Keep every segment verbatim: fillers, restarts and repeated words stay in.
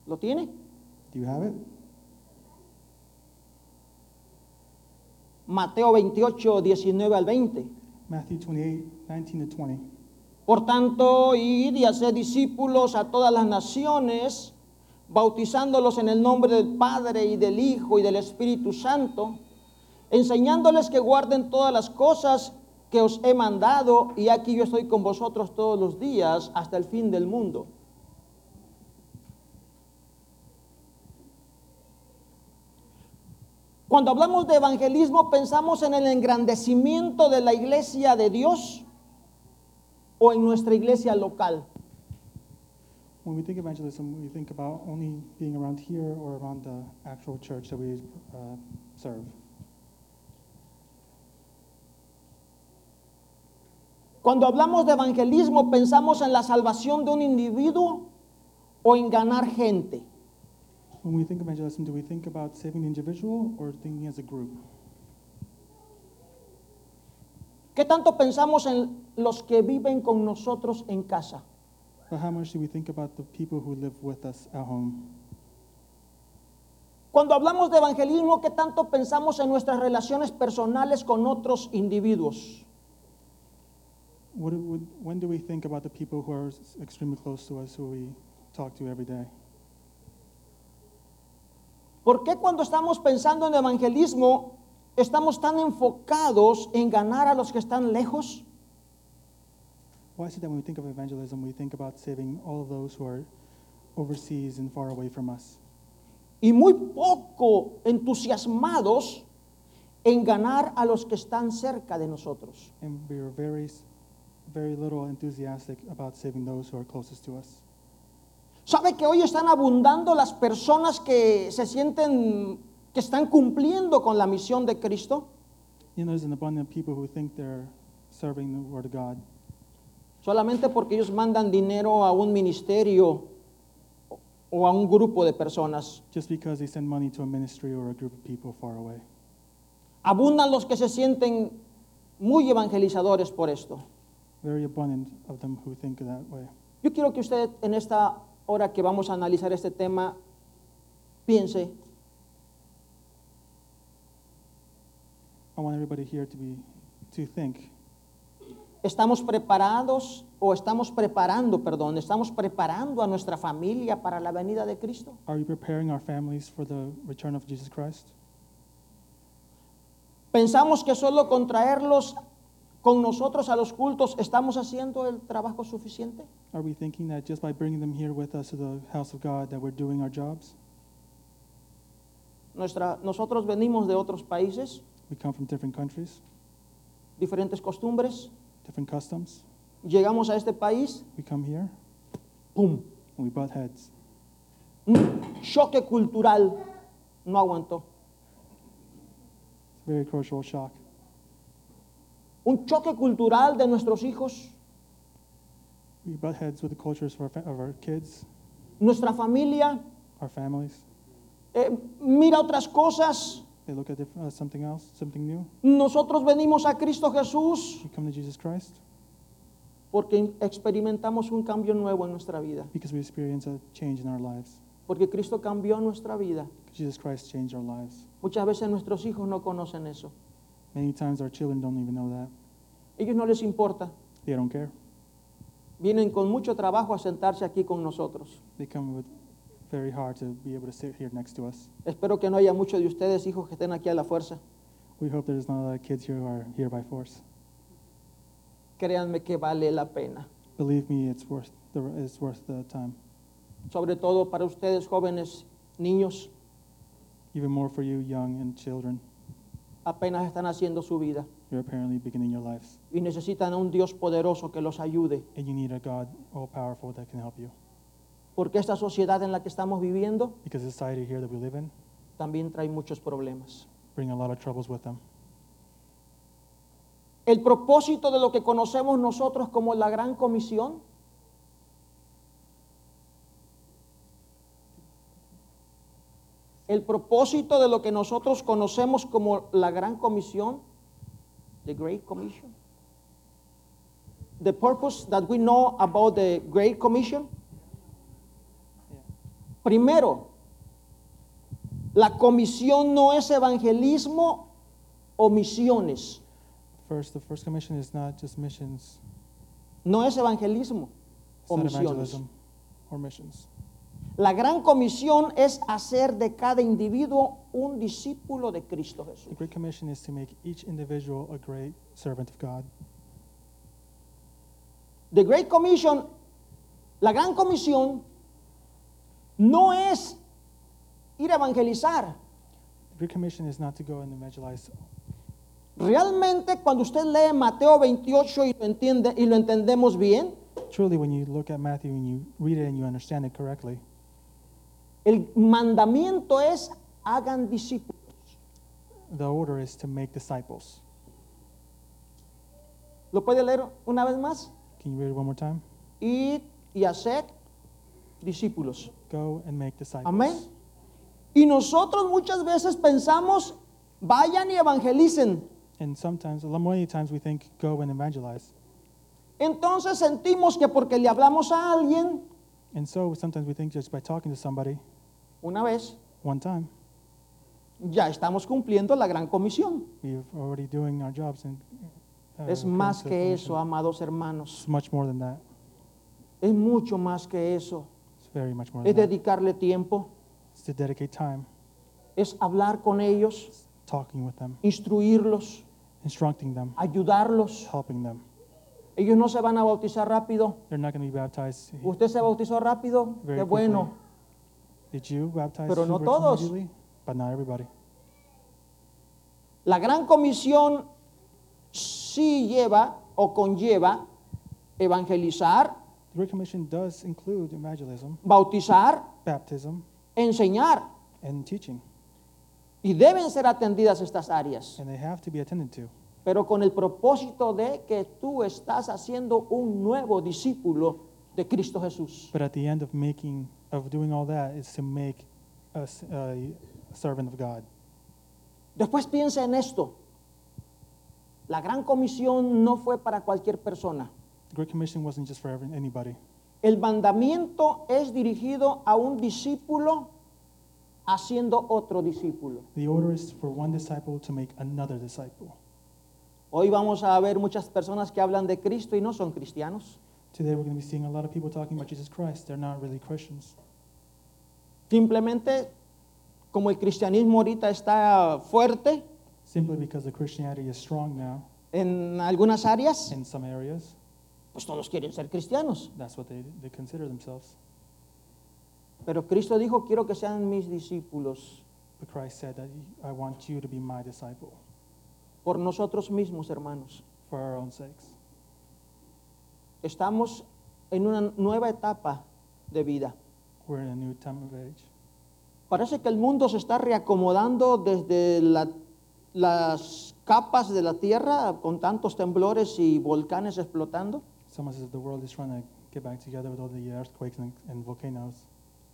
¿Lo tiene? Do you have it? Mateo veintiocho, diecinueve al veinte. Matthew twenty-eight, nineteen to twenty. Por tanto, id y haced discípulos a todas las naciones, bautizándolos en el nombre del Padre y del Hijo y del Espíritu Santo, enseñándoles que guarden todas las cosas que os he mandado, y aquí yo estoy con vosotros todos los días hasta el fin del mundo. Cuando hablamos de evangelismo, ¿pensamos en el engrandecimiento de la iglesia de Dios o en nuestra iglesia local? When we think evangelism, we think about only being around here or around the actual church that we uh, serve. Cuando hablamos de evangelismo, ¿pensamos en la salvación de un individuo o en ganar gente? When we think evangelism, do we think about saving the individual or thinking as a group? ¿Qué tanto pensamos en los que viven con nosotros en casa? But how much do we think about the people who live with us at home? Cuando hablamos de evangelismo, ¿qué tanto pensamos en nuestras relaciones personales con otros individuos? What do we, when do we think about the people who are s- extremely close to us, who we talk to every day? ¿Por qué cuando estamos pensando en evangelismo estamos tan enfocados en ganar a los que están lejos? Why is it that when we think of evangelism, we think about saving all of those who are overseas and far away from us? Y muy poco entusiasmados en ganar a los que están cerca de nosotros. And we are very, s- very little enthusiastic about saving those who are closest to us. ¿Sabe que hoy están abundando las personas que se sienten que están cumpliendo con la misión de Cristo? You know, there's an abundant of people who think they're serving the Word of God Solamente porque ellos mandan dinero a un ministerio o a un grupo de personas. just because they send money to a ministry or a group of people far away. Abundan los que se sienten muy evangelizadores por esto. Very abundant of them who think that way. Yo quiero que usted en esta hora que vamos a analizar este tema piense, I want everybody here to be, to think, ¿estamos preparados o estamos preparando, perdón, estamos preparando a nuestra familia para la venida de Cristo? are we preparing our families for the return of Jesus Christ? ¿Pensamos que solo con traerlos con nosotros a los cultos estamos haciendo el trabajo suficiente? Are we thinking that just by bringing them here with us to the house of God that we're doing our jobs? Nuestra, nosotros venimos de otros países, We come from different countries, diferentes costumbres. different customs. Llegamos a este país, We come here ¡pum! and we butt heads. Un choque cultural no aguantó. It's a very cultural shock. Un choque cultural de nuestros hijos, We butt heads with the cultures of our, fa- of our kids, nuestra familia, our families. eh, mira otras cosas. They look at diff- uh, something else, something new. Nosotros venimos a Cristo Jesús We come to Jesus Christ porque experimentamos un cambio nuevo en nuestra vida. because we experience a change in our lives. Porque Cristo cambió nuestra vida. Jesus Christ changed our lives. Muchas veces nuestros hijos no conocen eso. Many times our children don't even know that. Ellos no les importa. They don't care. Vienen con mucho trabajo a sentarse aquí con nosotros. They come with very hard to be able to sit here next to us. Espero que no haya muchos de ustedes, hijos, que estén aquí a la fuerza. We hope there's not a lot of kids here who are here by force. Créanme que vale la pena. Believe me, it's worth the it's worth the time. Sobre todo para ustedes, jóvenes, niños, Even more for you, young and children. apenas están haciendo su vida You're apparently beginning your lives, y necesitan a un Dios poderoso que los ayude. and you need a God all powerful that can help you. Porque esta sociedad en la que estamos viviendo Because the society here that we live in también trae muchos problemas. bring a lot of troubles with them. El propósito de lo que conocemos nosotros como la Gran Comisión el propósito de lo que nosotros conocemos como la Gran Comisión, the Great Commission, the purpose that we know about the Great Commission Primero, la comisión no es evangelismo o misiones. First, the first commission is not just missions, No es evangelismo it's o not misiones. evangelism or missions. La gran comisión es hacer de cada individuo un discípulo de Cristo Jesús. The Great Commission is to make each individual a great servant of God. The Great Commission, la gran comisión, no es ir a evangelizar. The Great Commission is not to go and evangelize. Realmente, cuando usted lee Mateo veintiocho y lo entiende y lo entendemos bien, Truly, when you look at Matthew and you read it and you understand it correctly, el mandamiento es hagan discípulos. the order is to make disciples. ¿Lo puede leer una vez más? Can you read it one more time? Ir y hacer discípulos. Go and make disciples. Amén. Y nosotros muchas veces pensamos, vayan y evangelicen. And sometimes, a lot many times we think, go and evangelize. Entonces sentimos que porque le hablamos a alguien And so sometimes we think just by talking to somebody una vez, one time, ya estamos cumpliendo la gran comisión. we're already doing our jobs. And uh, Es coming más to the que commission. eso, amados hermanos. It's much more than that. Es mucho más que eso. It's very much more Es than that. dedicarle tiempo, It's to dedicate time es hablar con ellos, talking with them, instruirlos, instructing them, ayudarlos. helping them. Ellos no se van a bautizar rápido. They're not going to be baptized. Usted se bautizó rápido, Very qué bueno. Did you baptize Pero no Hubert todos. immediately? But not everybody. La gran comisión sí lleva o conlleva evangelizar, The Great Commission does include evangelism, bautizar, baptism, enseñar. and teaching. Y deben ser atendidas estas áreas, And they have to be attended to. pero con el propósito de que tú estás haciendo un nuevo discípulo de Cristo Jesús. But at the end of making, of doing all that is to make us a servant of God. Después piensa en esto. La gran comisión no fue para cualquier persona. The Great Commission wasn't just for every, anybody. El mandamiento es dirigido a un discípulo haciendo otro discípulo. The order is for one disciple to make another disciple. Hoy vamos a ver muchas personas que hablan de Cristo y no son cristianos. Today we're going to be seeing a lot of people talking about Jesus Christ. They're not really Christians. Simplemente, como el cristianismo ahorita está fuerte Simply because the Christianity is strong now en algunas áreas, in some areas, pues todos quieren ser cristianos. that's what they, they consider themselves. Pero Cristo dijo, quiero que sean mis discípulos But Christ said that I want you to be my disciple por nosotros mismos, hermanos. for our own sakes. Estamos en una nueva etapa de vida. We're in a new time of age. Parece que el mundo se está reacomodando desde la- las capas de la tierra con tantos temblores y volcanes explotando. Someone says the world is trying to get back together with all the earthquakes and, and volcanoes,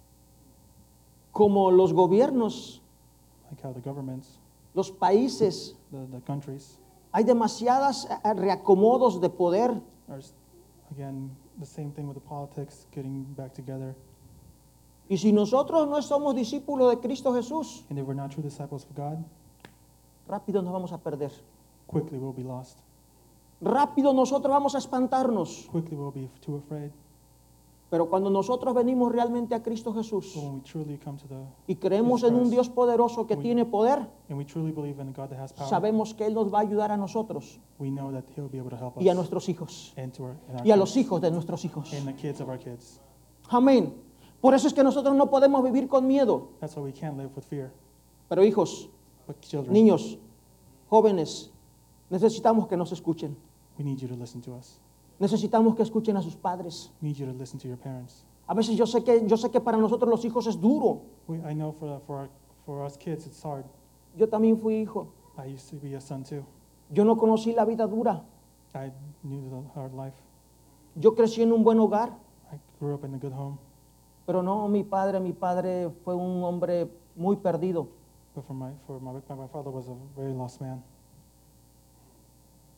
Como los gobiernos, like how the governments, los países, the, the countries, hay demasiadas eh, reacomodos de poder. are, s- again, the same thing with the politics, getting back together. Y si nosotros no somos discípulos de Cristo Jesús, And if we're not true disciples of God, rápido nos vamos a perder. quickly we'll be lost. Rápido nosotros vamos a espantarnos. Quickly we'll be too afraid. Pero cuando nosotros venimos realmente a Cristo Jesús But when we truly come to the, y creemos en un Dios poderoso que We- tiene poder, and we truly believe in a God that has power, sabemos que Él nos va a ayudar a nosotros we know that He'll be able to help us y a nuestros hijos and, to our, and, our y a los kids, hijos de nuestros hijos. and the kids of our kids. Amén. Por eso es que nosotros no podemos vivir con miedo. That's why we can't live with fear. Pero hijos, But children, niños, jóvenes, necesitamos que nos escuchen. we need you to listen to us. Necesitamos que escuchen a sus padres. We need you to listen to your parents. A veces yo sé que yo sé que para nosotros los hijos es duro. We, I know for, for, our, for us kids it's hard. Yo también fui hijo. I used to be a son too. Yo no conocí la vida dura. I knew the hard life. Yo crecí en un buen hogar, I grew up in a good home. pero no, mi padre, mi padre fue un hombre muy perdido. But for my, for my, my father was a very lost man.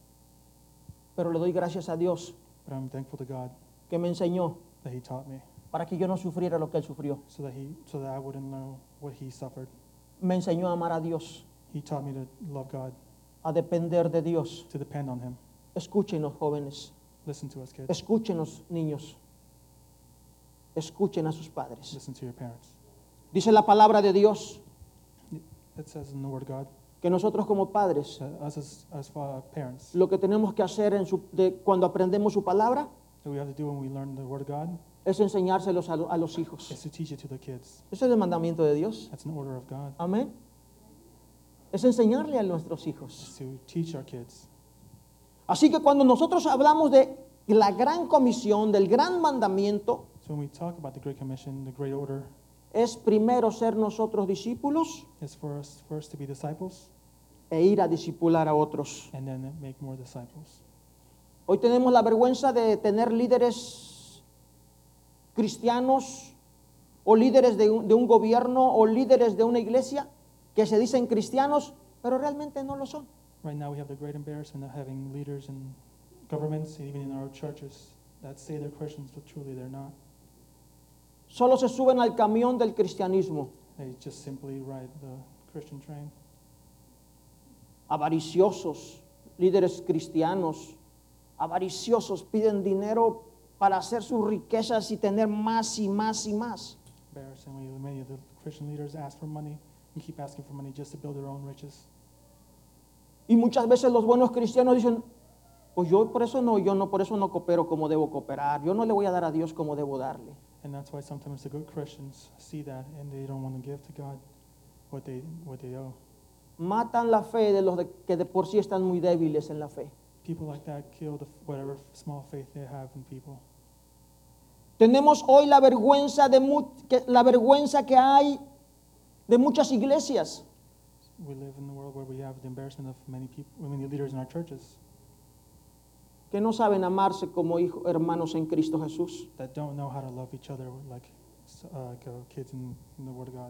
Pero le doy gracias a Dios But I'm thankful to God que me enseñó that He taught me para que yo no sufriera lo que él sufrió. so that he, so that I wouldn't know what he suffered. Me enseñó a amar a Dios, He taught me to love God, a depender de Dios. to depend on Him. Escúchenos, jóvenes. Listen to us, kids. Escúchenos, niños. Escuchen a sus padres. Listen to your parents. Dice la palabra de Dios It says in the Word of God que nosotros como padres, that us as, as uh, parents, lo que tenemos que hacer en su- de- cuando aprendemos su palabra that we have to do when we learn the Word of God es enseñárselos a, lo- a los hijos. is to teach it to the kids. Ese es el mandamiento de Dios. That's an order of God. Amén. Es enseñarle a nuestros hijos. Is to teach our kids. Así que cuando nosotros hablamos de la gran comisión, del gran mandamiento, So when we talk about the Great Commission, the Great Order, es primero ser nosotros discípulos is for us first to be disciples e ir a discipular a otros. and then make more disciples. Hoy tenemos la vergüenza de tener líderes cristianos o líderes de un, de un gobierno o líderes de una iglesia que se dicen cristianos, pero realmente no lo son. Right now we have the great embarrassment of having leaders in governments, even in our churches, that say they're Christians, but truly they're not. Solo se suben al camión del cristianismo, They just simply ride the Christian train. avariciosos, líderes cristianos, avariciosos, piden dinero para hacer sus riquezas y tener más y más y más. Embarrassingly, many of the Christian leaders ask for money and keep asking for money just to build their own riches. Y muchas veces los buenos cristianos dicen, pues yo por eso no, yo no, por eso no coopero como debo cooperar, yo no le voy a dar a Dios como debo darle. And that's why sometimes the good Christians see that and they don't want to give to God what they what they owe. Matan la fe de los de- que de por sí están muy débiles en la fe. People like that kill the, whatever small faith they have in people. Tenemos hoy la vergüenza de mu- que, la vergüenza que hay de muchas iglesias We live in a world where we have the embarrassment of many people, many leaders in our churches que no saben amarse como hijos, hermanos en Cristo Jesús. that don't know how to love each other like, uh, like uh, kids in, in the Word of God.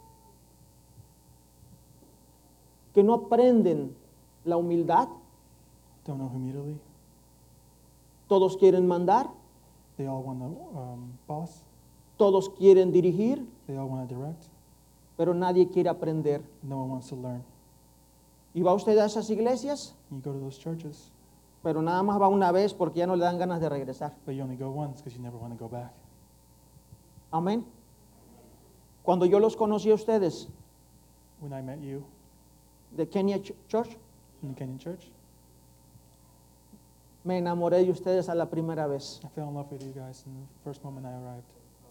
Que no aprenden la humildad. Don't know humility. Todos quieren mandar, They all want to um, boss. todos quieren dirigir, They all want to direct. pero nadie quiere aprender. No one wants to learn. Y va usted a esas iglesias, You go to those churches, pero nada más va una vez porque ya no le dan ganas de regresar. but you only go once because you never want to go back. Amén. Cuando yo los conocí a ustedes When I met you de Kenya Ch- Church, in the Kenyan church, me enamoré de ustedes a la primera vez. I fell in love with you guys in the first moment I arrived.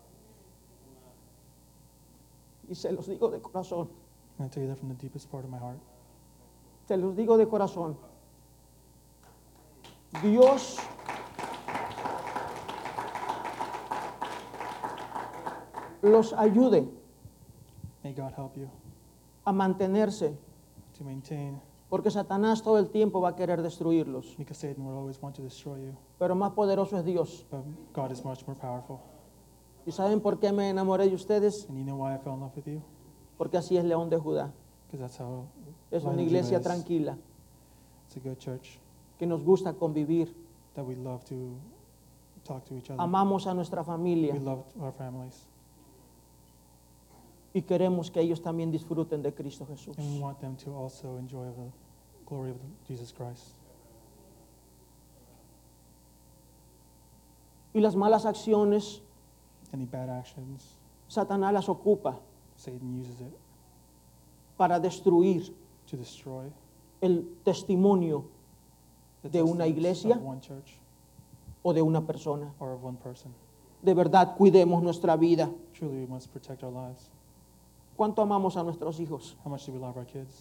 Y se los digo de corazón, And I tell you that from the deepest part of my heart. se los digo de corazón. Dios los ayude May God help you a mantenerse, to maintain, porque Satanás todo el tiempo va a querer destruirlos. because Satan will always want to destroy you, Pero más poderoso es Dios. but God is much more powerful. ¿Y saben por qué me enamoré de ustedes? And you know why I fell in love with you? Porque así es León de Judá. Because that's how Es Lion una of iglesia Judah is. tranquila, It's a good church que nos gusta convivir. that we love to talk to each other. Amamos a nuestra familia We love our families. y queremos que ellos también disfruten de Cristo Jesús. And we want them to also enjoy the glory of Jesus Christ. Y las malas acciones, Any bad actions, Satanás las ocupa Satan uses it para destruir to destroy el testimonio the de una testaments iglesia of one church o de una persona. or of one person. De verdad, cuidemos nuestra vida. Truly, we must protect our lives. ¿Cuánto amamos a nuestros hijos? How much do we love our kids?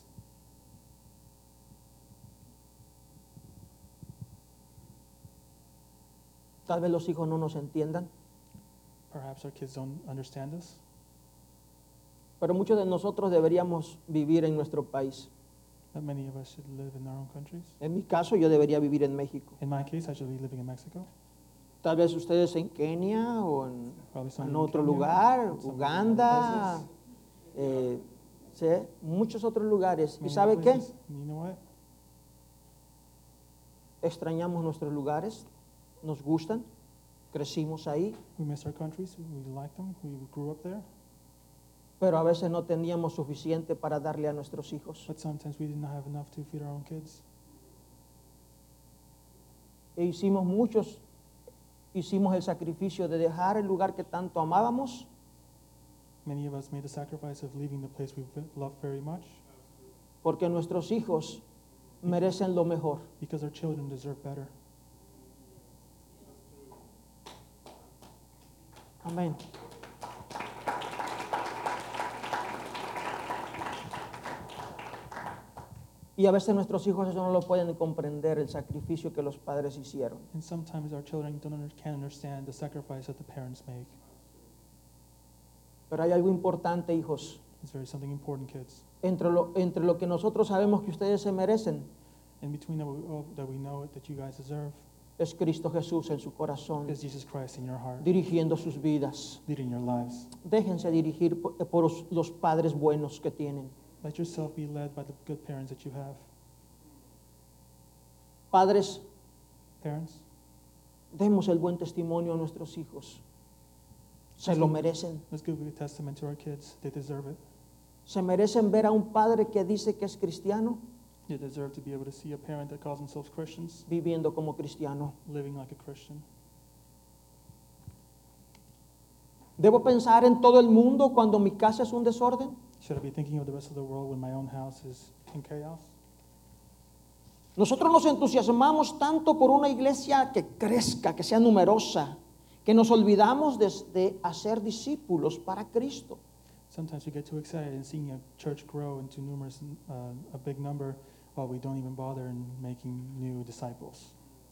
Tal vez los hijos no nos entiendan, Perhaps our kids don't understand us, pero muchos de nosotros deberíamos vivir en nuestro país. but many of us should live in our own countries. En mi caso, yo debería vivir en México. In my case, I should be living in Mexico. Tal vez ustedes en Kenia o en, Probably some en in otro Kenya, lugar, some other Uganda, places, eh, ¿sí? Muchos otros lugares. ¿Y many sabe qué? places. And you know what? Extrañamos nuestros lugares, nos gustan, crecimos ahí, We miss our countries. We like them. We grew up there. pero a veces no teníamos suficiente para darle a nuestros hijos. But sometimes we did not have enough to feed our own kids. E hicimos muchos, hicimos el sacrificio de dejar el lugar que tanto amábamos Many of us made the sacrifice of leaving the place we loved very much porque nuestros hijos merecen lo mejor. because our children deserve better. Amén. Y a veces nuestros hijos eso no lo pueden comprender, el sacrificio que los padres hicieron. And sometimes our children don't under, can't understand the sacrifice that the parents make. Pero hay algo importante, hijos, It's very something important, kids. entre lo, entre lo que nosotros sabemos que ustedes se merecen, In between that we, oh, that we know it, that you guys deserve, es Cristo Jesús en su corazón, is Jesus Christ in your heart, dirigiendo sus vidas. leading your lives. Déjense dirigir por, por los- los padres buenos que tienen. Let yourself be led by the good parents that you have. Padres, Parents, demos el buen testimonio a nuestros hijos. Se lo merecen. let's give a testament to our kids. They deserve it. Se merecen ver a un padre que dice que es cristiano They deserve to be able to see a parent that calls themselves Christians, viviendo como cristiano. living like a Christian. ¿Debo pensar en todo el mundo cuando mi casa es un desorden? Should I be thinking of the rest of the world when my own house is in chaos? Nosotros nos entusiasmamos tanto por una iglesia que crezca, que sea numerosa, que nos olvidamos de, de hacer discípulos para Cristo. Sometimes we get too excited in seeing a church grow into numerous, uh, a big number, while we don't even bother in making new disciples.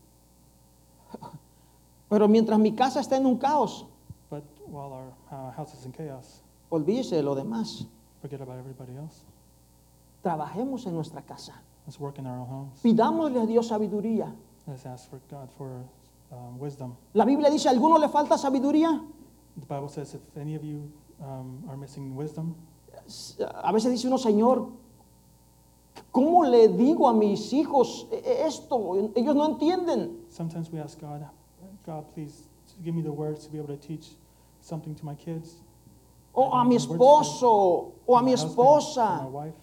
Pero mientras mi casa está en un caos, But while our uh, house is in chaos, olvídese de lo demás. forget about everybody else. Trabajemos en nuestra casa. Let's work in our own homes. Pidámosle a Dios sabiduría. Let's ask for God for um, wisdom. La Biblia dice, ¿a alguno le falta sabiduría? The Bible says if any of you um, are missing wisdom, A veces dice uno, Señor, ¿cómo le digo a mis hijos esto? Ellos no entienden. sometimes we ask God, God, please give me the words to be able to teach something to my kids. O a mi The words to- esposo, o a to mi my husband, to my esposa. wife.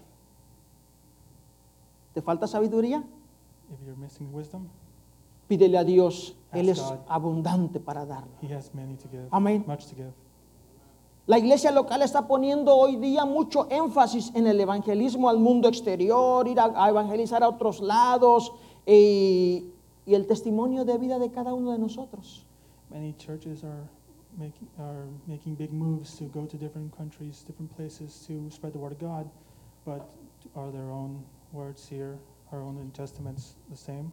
¿Te falta sabiduría? If you're missing wisdom, Pídele a Dios. Él es Ask God. abundante para darlo. He has many to give, Amén. much to give. La iglesia local está poniendo hoy día mucho énfasis en el evangelismo al mundo exterior, ir a, a evangelizar a otros lados y, y el testimonio de vida de cada uno de nosotros. Many churches are making are making big moves to go to different countries, different places to spread the word of God, but are their own words here, our own testaments the same?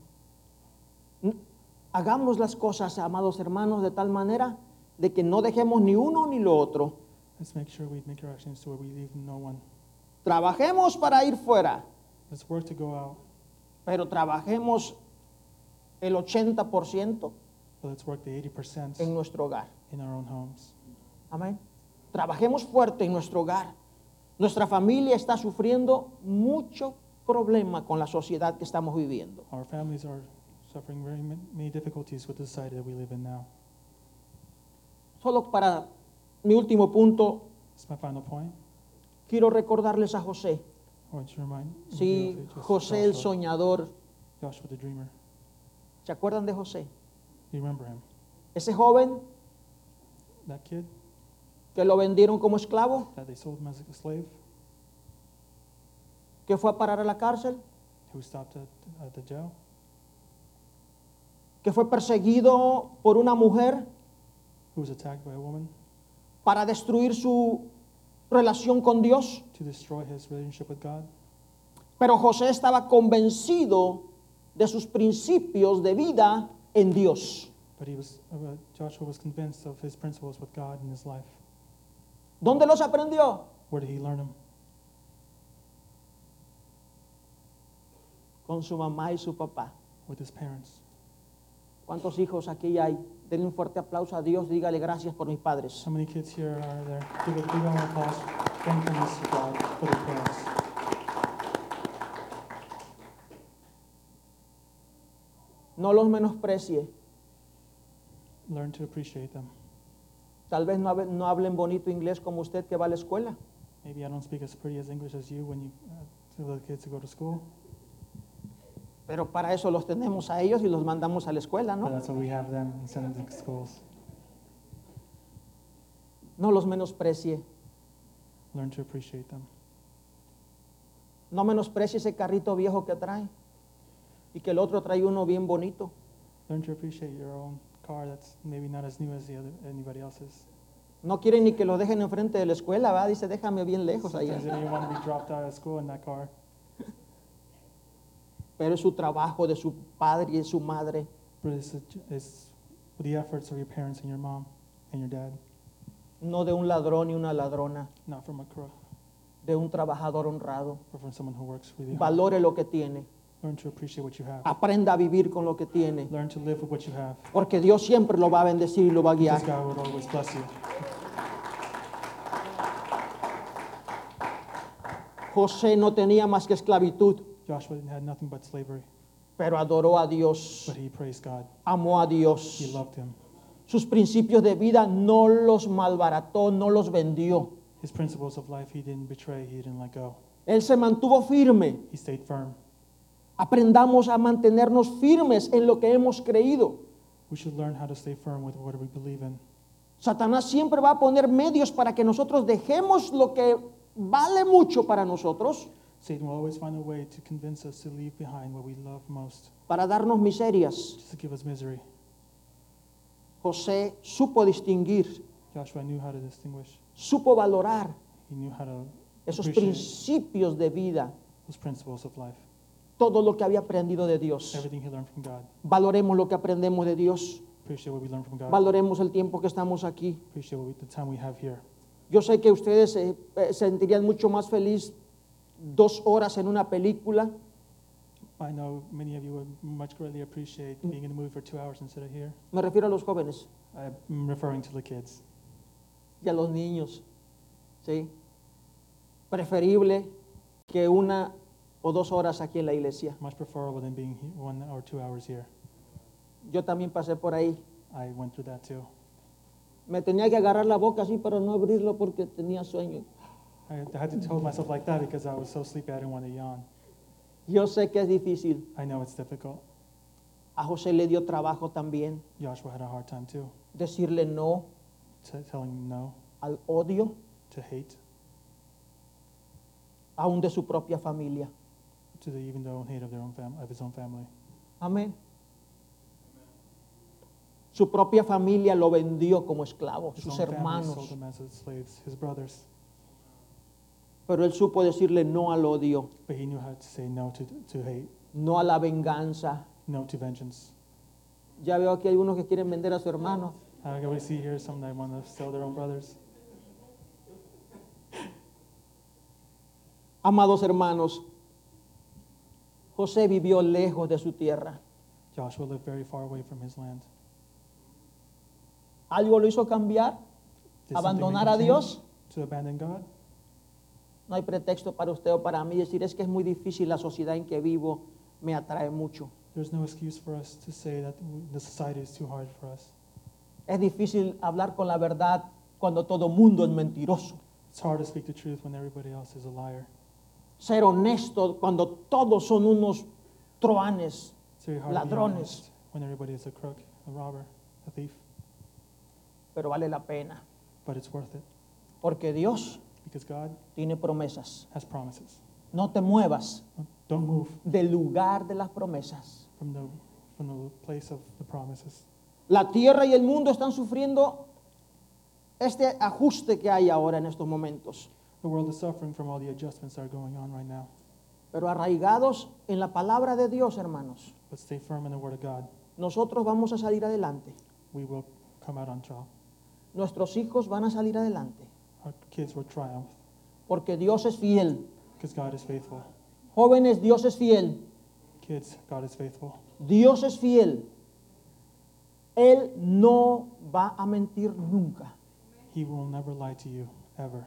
Hagamos las cosas, amados hermanos, de tal manera de que no dejemos ni uno ni lo otro. Let's make sure we make our actions to where we leave no one. Trabajemos para ir fuera, Let's work to go out, pero trabajemos el ochenta por ciento but let's work the eighty percent en nuestro hogar. in our own homes. Amén. Trabajemos fuerte en nuestro hogar. Nuestra familia está sufriendo mucho problema con la sociedad que estamos viviendo. Our families are suffering very ma- many difficulties with the society that we live in now. Solo para mi último punto, That's my final point. quiero recordarles a José. I want you to remind Sí, you of it, José el Joshua, soñador. Joshua the dreamer. ¿Se acuerdan de José? You remember him? Ese joven That kid que lo vendieron como esclavo, that they sold him as a slave, que fue a parar a la cárcel, who stopped at, at the jail, que fue perseguido por una mujer who was attacked by a woman para destruir su relación con Dios. to destroy his relationship with God. Pero José estaba convencido de sus principios de vida en Dios. But he was, uh, Joshua was convinced of his principles with God in his life. ¿Dónde los aprendió? Where did he learn them? Con su mamá y su papá. With his parents. ¿Cuántos hijos aquí hay? Denle un fuerte aplauso a Dios, dígale gracias por mis padres. How many kids here are there? Give a big round of applause. Thankfulness to God for their parents. No los menosprecie. Learn to appreciate them. Tal vez no, hab- no hablen bonito inglés como usted que va a la escuela, Maybe I don't speak as pretty as English as you when you uh, tell the kids to go to school, pero para eso los tenemos a ellos y los mandamos a la escuela, but ¿no? that's why we have them and send them to schools. No los menosprecie. Learn to appreciate them. No menosprecie ese carrito viejo que trae y que el otro trae uno bien bonito. Learn to appreciate your own car that's maybe not as new as the other, anybody else's. No quieren ni que lo dejen enfrente de la escuela, ¿va? Dice, déjame bien lejos allá. Sometimes they don't even want to be dropped out of school in that car. Pero es su trabajo de su padre y de su madre. But it's, a, it's the efforts of your parents and your mom and your dad, No de un ladrón y una ladrona, not from a crook, de un trabajador honrado. but from someone who works really hard. Valore lo que tiene. Learn to appreciate what you have. Aprenda a vivir con lo que tiene. Learn to live with what you have. Porque Dios siempre lo va a bendecir y lo va a Because guiar. God will always bless you. José no tenía más que esclavitud, Joshua had nothing but slavery, pero adoró a Dios, but he praised God. amó a He Dios. loved him. Sus principios de vida no los malbarató, no los vendió. His principles of life, he didn't betray, he didn't let go. Él se mantuvo firme. He stayed firm. Aprendamos a mantenernos firmes en lo que hemos creído. We should learn how to stay firm with what we believe in. Satanás siempre va a poner medios para que nosotros dejemos lo que vale mucho para nosotros, Satan will always find a way to convince us to leave behind what we love most, para darnos miserias. just to give us misery. José supo distinguir, Joshua knew how to distinguish. supo valorar He knew how to esos appreciate principios de vida, those principles of life. todo lo que había aprendido de Dios. Everything he learned from God. Valoremos lo que aprendemos de Dios. Appreciate what we learned from God. Valoremos el tiempo que estamos aquí. Appreciate what we, the time we have here. Yo sé que ustedes se eh, sentirían mucho más feliz dos horas en una película, I know many of you would much greatly appreciate being in the movie for two hours instead of here. me refiero a los jóvenes I'm referring to the kids. y a los niños, ¿sí? Preferible que una o dos horas aquí en la iglesia. Much preferable than being he- one or two hours here. Yo también pasé por ahí. I went through that too. Me tenía que agarrar la boca así para no abrirlo porque tenía sueño. I I had to tell myself like that because I was so sleepy I didn't want to yawn. Yo sé que es difícil. I know it's difficult. A José le dio trabajo también Joshua had a hard time too, decirle no t- telling no, al odio, to hate, aún de su propia familia. to the even their own hate of their own fam- of his own family. Amén. Su propia familia lo vendió como esclavo, His sus own family hermanos. sold him as slaves, his brothers. Pero él supo decirle no al odio, But he knew how to say no to, to hate, no a la venganza. no to vengeance. Ya veo aquí hay unos que quieren vender a su hermano. I always see here some that want to sell their own brothers. Amados hermanos, José vivió lejos de su tierra. Joshua lived very far away from his land. ¿Algo lo hizo cambiar? Did something ¿Abandonar make a him Dios? change? To abandon God? No hay pretexto para usted o para mí decir es que es muy difícil, la sociedad en que vivo me atrae mucho. There's no excuse for us to say that w- the society is too hard for us. Es difícil hablar con la verdad cuando todo mundo es mentiroso. It's hard to speak the truth when everybody else is a liar. Ser honesto cuando todos son unos truanes. It's very hard Ladrones. to be honest when everybody is a crook, a robber, a thief. Pero vale la pena, But it's worth it porque Dios because God tiene promesas. has promises. No te muevas Don't move del lugar de las promesas. from the from the place of the promises. La tierra y el mundo están sufriendo este ajuste que hay ahora en estos momentos, The world is suffering from all the adjustments that are going on right now. pero arraigados en la palabra de Dios, hermanos, But stay firm in the Word of God. nosotros vamos a salir adelante. We will come out on top. Nuestros hijos van a salir adelante, Our kids will triumph porque Dios es fiel. because God is faithful. Jóvenes, Dios es fiel. Kids, God is faithful. Dios es fiel. Él no va a mentir nunca. He will never lie to you, ever.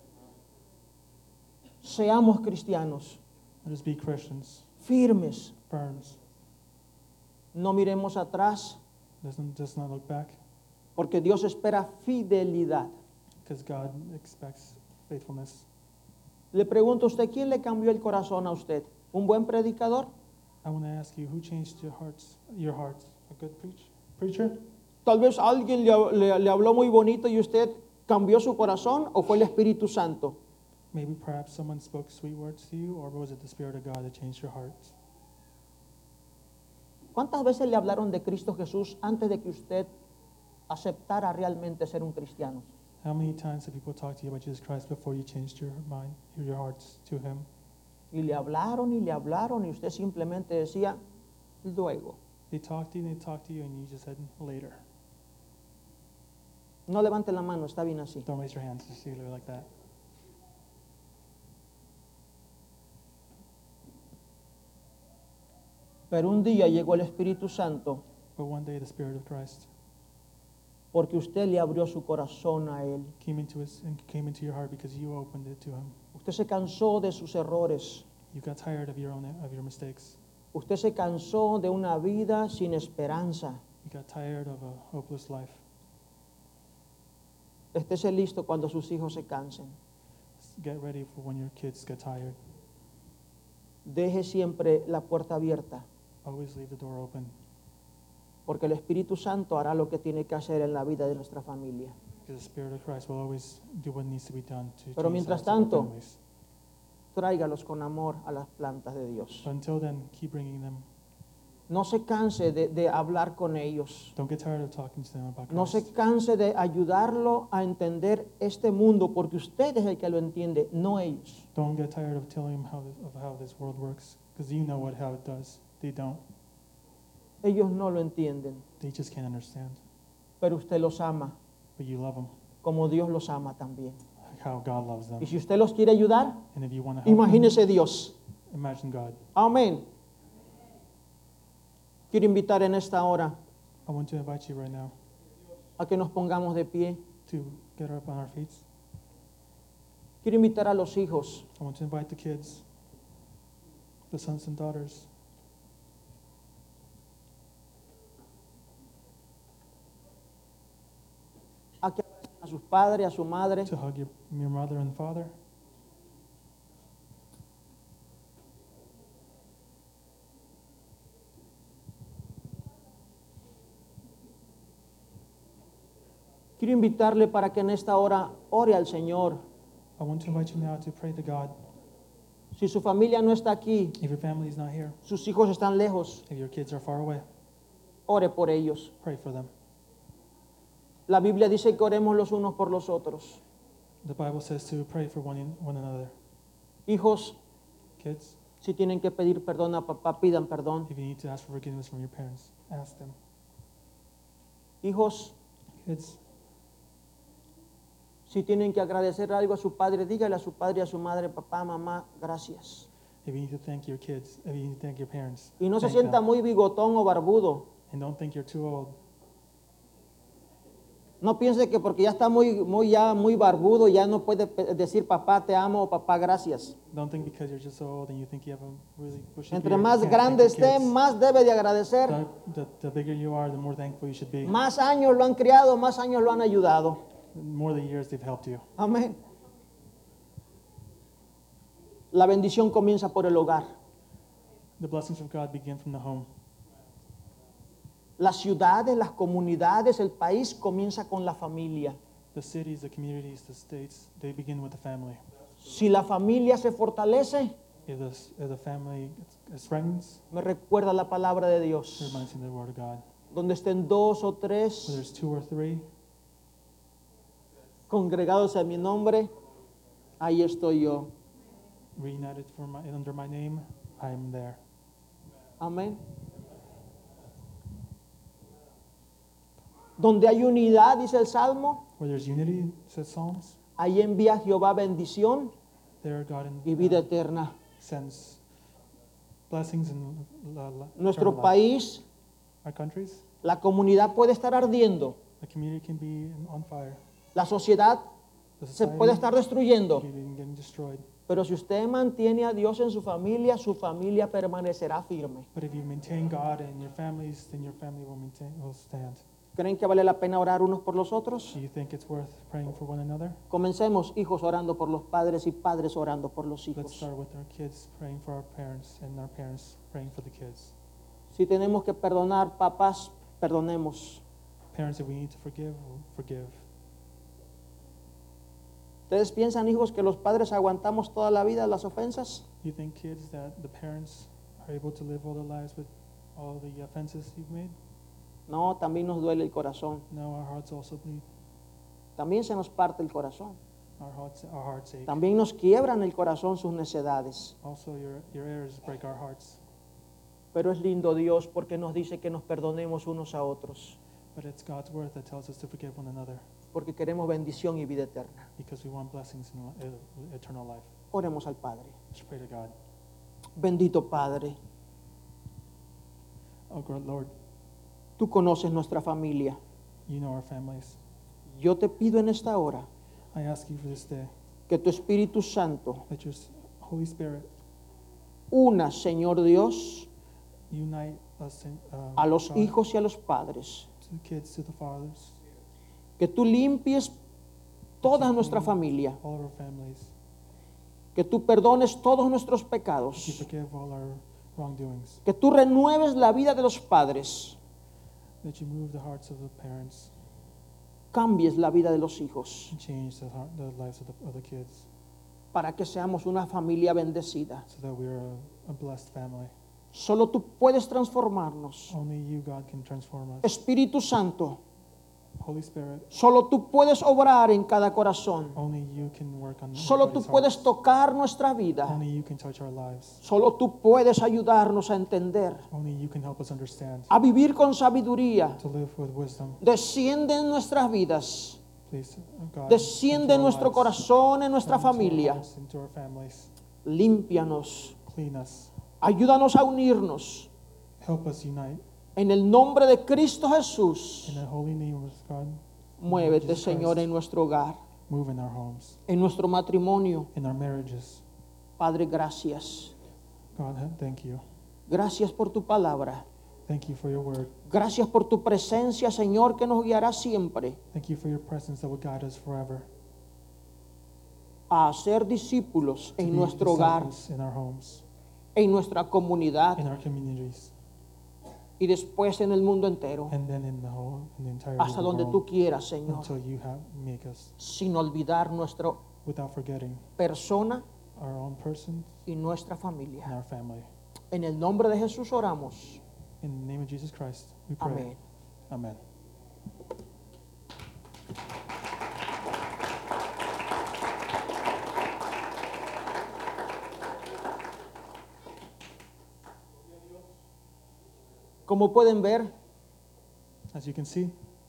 Seamos cristianos, Let us be Christians, firmes. firms. No miremos atrás, Let's not, just not look back. Porque Dios espera fidelidad. because God expects faithfulness. Le pregunto a usted, ¿quién le cambió el corazón a usted? ¿Un buen predicador? I want to ask you, who changed your hearts? Your hearts, a good preach, preacher? Tal vez alguien le, le- le habló muy bonito y usted cambió su corazón, o fue el Espíritu Santo. Maybe perhaps someone spoke sweet words to you, or was it the Spirit of God that changed your heart? ¿Cuántas veces le hablaron de Cristo Jesús antes de que usted aceptara realmente ser un cristiano? How many times have people talked to you about Jesus Christ before you changed your mind, your hearts to Him? Y le hablaron y le hablaron y usted simplemente decía, luego. They talked to you, they talked to you, and you just said later. No levante la mano, está bien así. Don't raise your hands, just leave it like that. Pero un día llegó el Espíritu Santo But one day the Spirit of Christ porque usted le abrió su corazón a Él. came into his, and came into your heart because you opened it to Him. Usted se cansó de sus errores. You got tired of your own of your mistakes. Usted se cansó de una vida sin esperanza. You got tired of a hopeless life. Estése listo cuando sus hijos se cansen. Get ready for when your kids get tired. Deje siempre la puerta abierta, Always leave the door open porque el Espíritu Santo hará lo que tiene que hacer en la vida de nuestra familia. because the Spirit of Christ will always do what needs to be done to Pero change mientras lives of tanto, families. Tráigalos con amor a las plantas de Dios. But until then, keep bringing them. No se canse de, de hablar con ellos. Don't get tired of talking to them about Christ. No se canse de ayudarlo a entender este mundo, porque usted es el que lo entiende, no ellos. Don't get tired of telling them how this, of how this world works, because you know what how it does. They don't. Ellos no lo entienden, They just can't understand. pero usted los ama But you love them, como Dios los ama también. like how God loves them. Y si usted los quiere ayudar, And if you want to help imagínese Dios. them, imagine God. Amén. Quiero invitar en esta hora I want to invite you right now a que nos pongamos de pie. to get up on our feet. Quiero invitar a los hijos I want to invite the kids, the sons and daughters, a que abracen a sus padres, a su madre. to hug your, your mother and father. Quiero invitarle para que en esta hora ore al Señor. I want to invite you now to pray to God. Si su familia no está aquí, If your family is not here, sus hijos están lejos, if your kids are far away, ore por ellos. pray for them. La Biblia dice que oremos los unos por los otros. The Bible says to pray for one, in, one another. Hijos, Kids, si tienen que pedir perdón a papá, pidan perdón. if you need to ask for forgiveness from your parents, ask them. Hijos, Kids, si tienen que agradecer algo a su padre, dígale a su padre y a su madre, papá, mamá, gracias. if you need to thank your kids, if you need to thank your parents, Y no se thank sienta them. muy bigotón o barbudo. And don't think you're too old. No piense que porque ya está muy, muy, ya muy barbudo, ya no puede pe- decir papá, te amo o papá, gracias. Don't think because you're just so old and you think you have a really bushy Entre beard, más you can't thank grande your esté, kids. más debe de agradecer. The, the, the bigger you are, the more thankful you should be. Más años lo han criado, más años lo han ayudado. The more the years they've helped you. Amén. La bendición comienza por el hogar. The blessings of God begin from the home. Las ciudades, las comunidades, el país comienza con la familia. The cities, the communities, the states, they begin with the family. Si la familia se fortalece, If the, if the family strengthens, me recuerda la palabra de it Dios. reminds me of the word of God. Donde estén dos o Where tres there's two or three congregados en mi nombre, ahí estoy yo. reunited for my, under my name, I am there. Amén. Donde hay unidad, dice el Salmo, Where there's unity, says Psalms, ahí envía Jehová bendición there God in, y vida uh, eterna. sends blessings in la, la, Nuestro eternal life. país, Our countries, la comunidad puede estar ardiendo, the community can be on fire. la sociedad The se society puede estar destruyendo, can be getting destroyed. pero si usted mantiene a Dios en su familia, su familia permanecerá firme. But if you maintain God in your families, then your family will maintain will stand. ¿Creen que vale la pena orar unos por los otros? Do you think it's worth praying for one another? Comencemos, hijos orando por los padres y padres orando por los Let's hijos. start with our kids praying for our parents and our parents praying for the kids. Si tenemos que perdonar, papás, perdonemos. Parents, if we need to forgive, we'll forgive. ¿Ustedes piensan, hijos, que los padres aguantamos toda la vida las ofensas? You think, kids, that the parents are able to live all their lives with all the offenses you've made? No, también nos duele el corazón. No, our hearts also bleed. También se nos parte el corazón. Our hearts, our hearts ache. También nos quiebran el corazón sus necedades. Also, your, your errors break our hearts. Pero es lindo Dios porque nos dice que nos perdonemos unos a otros. But it's God's word that tells us to forgive one another Porque queremos bendición y vida eterna. because we want blessings and uh, eternal life. Oremos al Padre. Let's pray to God. Bendito Padre, Oh, God, Lord, tú conoces nuestra familia. you know our families. Yo te pido en esta hora I ask you for this day que tu Espíritu Santo that your s- Holy Spirit una, Señor Dios, unite us in, uh, a los God, hijos y a los padres. to the kids, to the fathers, Que tú limpies toda nuestra familia. all of our families. Que tú perdones todos nuestros That you pecados. forgive all our wrongdoings. Que tú renueves la vida de los padres. That you move the hearts of the parents Cambies la vida de los hijos. and change the, heart, the lives of the, of the kids Para que seamos una familia bendecida. so that we're a, a blessed family. Solo tú puedes transformarnos. Only you, God, can transform us. Espíritu Santo, Holy Spirit, solo tú puedes obrar en cada corazón. only you can work on Solo tú everybody's puedes hearts. tocar nuestra vida. Only you can touch our lives. Solo tú puedes ayudarnos a entender, Only you can help us understand, a vivir con sabiduría. to live with wisdom. Desciende en nuestras vidas. Please, uh, God, Desciende into en our nuestro lives, corazón, en nuestra into our familia. hearts, into our families. Límpianos. Clean us. Ayúdanos a unirnos. Help us unite. En el nombre de Cristo Jesús. In the holy name of God, Muévete, Jesus Señor, Christ. en nuestro hogar, move in our homes, en nuestro matrimonio. in our marriages. Padre, gracias. God, thank you. Gracias por tu palabra. Thank you for your word. Gracias por tu presencia, Señor, que nos guiará siempre Thank you for your presence that will guide us forever. a hacer discípulos To en be nuestro hogar, disciples in our homes, en nuestra comunidad in our communities, y después en el mundo entero, and then in the whole, in the entire hasta donde world, tú quieras, Señor, until you have make us, sin olvidar nuestra without forgetting persona our own person y nuestra and familia. our family. En el nombre de Jesús oramos. In the name of Jesus Christ, we pray. Amén. Amen. Como pueden ver, As you can see,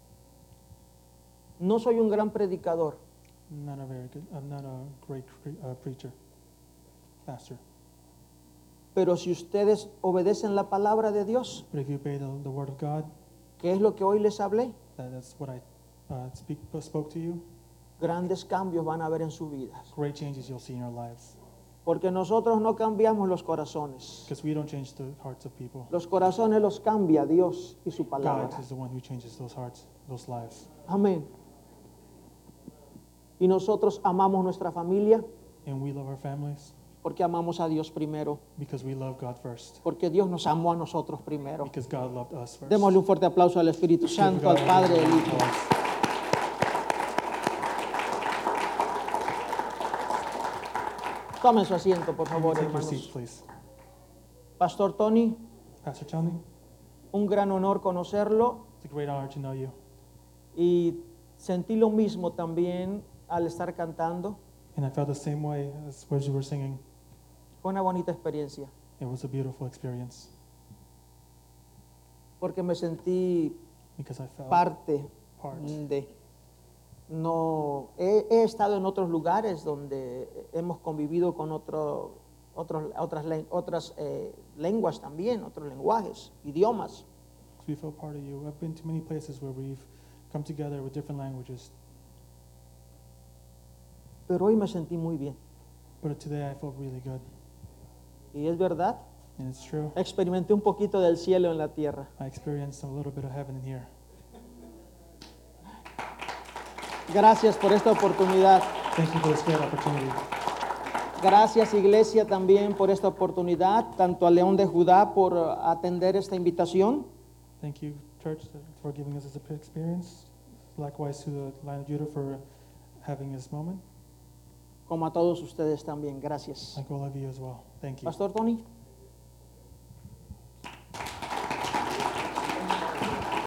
no soy un gran predicador, I'm not a very good, I'm not a great pre- uh, preacher, pastor. pero si ustedes obedecen la palabra de Dios, But if you obey the, the word of God, que es lo que hoy les hablé, that, that's what I uh, speak, spoke to you, grandes cambios van a haber en sus vidas. great changes you'll see in your lives. Porque nosotros no cambiamos los corazones. Because we don't change the hearts of people. Los corazones los cambia Dios y su God palabra. is the one who changes those hearts, those lives. Amén. Y nosotros amamos nuestra familia And we love our families porque amamos a Dios primero. because we love God first. Porque Dios nos amó a nosotros primero. Because God loved us first. Démosle un fuerte aplauso al Espíritu Give Santo, God al a Padre, big al Hijo. applause. Tomen su asiento, por You can favor, take your seats, hermanos. please. Pastor Tony, Pastor Tony, un gran honor conocerlo it's a great honor to know you. y sentí lo mismo también al estar cantando. And I felt the same way as as you were singing. Fue una bonita experiencia It was a beautiful experience porque me sentí because I felt parte part. de... No, he, he estado en otros lugares donde hemos convivido con otro, otros, otras, len- otras eh, lenguas también, otros lenguajes, idiomas. So we felt part of you. I've been to many places where we've come together with different languages, Pero hoy me sentí muy bien. but today I felt really good. Y es verdad, And it's true. experimenté un poquito del cielo en la tierra. I experienced a little bit of heaven in here. Gracias por esta oportunidad. Thank you for this great opportunity. Gracias, Iglesia, también por esta oportunidad, tanto a León de Judá por uh, atender esta invitación, Thank you, church, for giving us this experience. Likewise to the Line of Judah for having this moment. como a todos ustedes también. Gracias. Like all of you as well. Thank you. Pastor Tony.